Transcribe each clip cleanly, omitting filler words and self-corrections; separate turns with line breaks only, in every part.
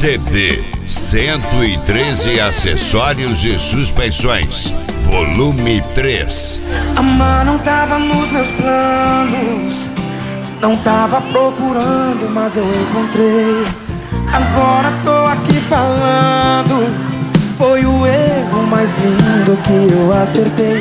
CD 113 acessórios e suspensões, volume 3.
Amar não tava nos meus planos, não tava procurando, mas eu encontrei. Agora tô aqui falando, foi o erro mais lindo que eu acertei.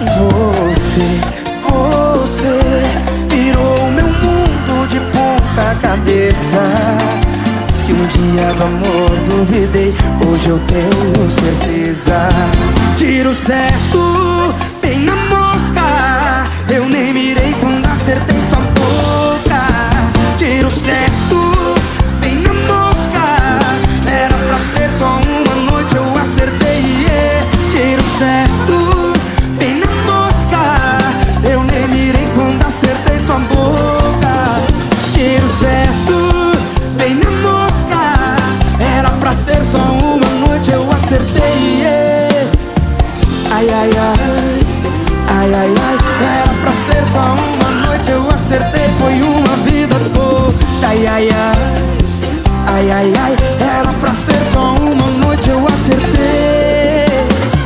Você virou meu mundo de ponta cabeça. Se um dia do amor duvidei, hoje eu tenho certeza. Tiro certo, bem na mosca, eu nem mirei quando acertei sua boca. Tiro certo, bem na mosca, era pra ser só uma noite, eu acertei, yeah. Tiro certo, bem na mosca, eu nem mirei quando acertei sua boca. Tiro certo, bem na mosca, era pra ser só uma noite, eu acertei, yeah. Ai, ai, ai, ai, ai, ai, era pra ser só uma noite, eu acertei, foi uma vida toda. Ai, ai, ai, ai, ai, ai, era pra ser só uma noite, eu acertei.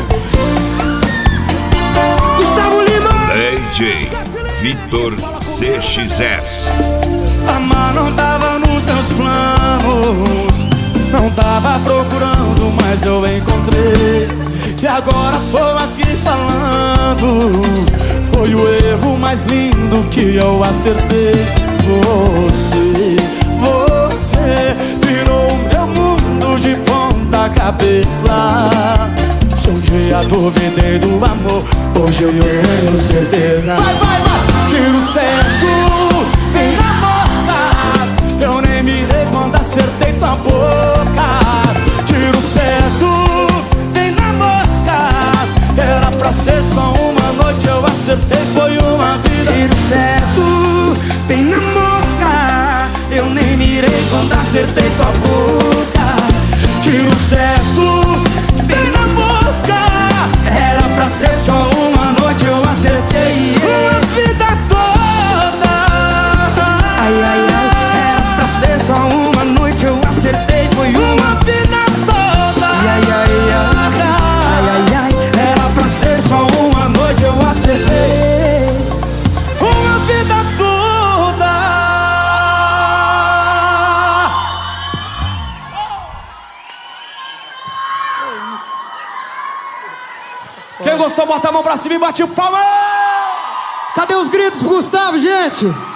Gustavo Lima,
DJ Vitor CXS.
amar não tava nos meus planos, não tava procurando, mas eu encontrei. E agora tô aqui falando, foi o erro mais lindo que eu acertei. Você virou meu mundo de ponta cabeça. Se um dia duvidei do amor, hoje eu tenho certeza. Vai, vai, vai! Tiro certo, bem na mosca, eu nem mirei quando acertei tua boca. Tiro certo, bem na mosca, era pra ser só uma noite, eu acertei, foi uma vida. Tiro certo, bem na mosca, eu nem mirei quando acertei sua boca. Tiro certo, bem na mosca, era pra ser só uma noite, eu acertei, yeah. Uma vida toda. Ai, ai, ai, era pra ser só uma noite, eu acertei, foi uma vida toda. Ai, ai, ai, ai, ai, ai, era pra ser só uma noite, eu acertei, uma vida toda. Quem gostou, bota a mão pra cima e bate o palma.
Cadê os gritos pro Gustavo, gente?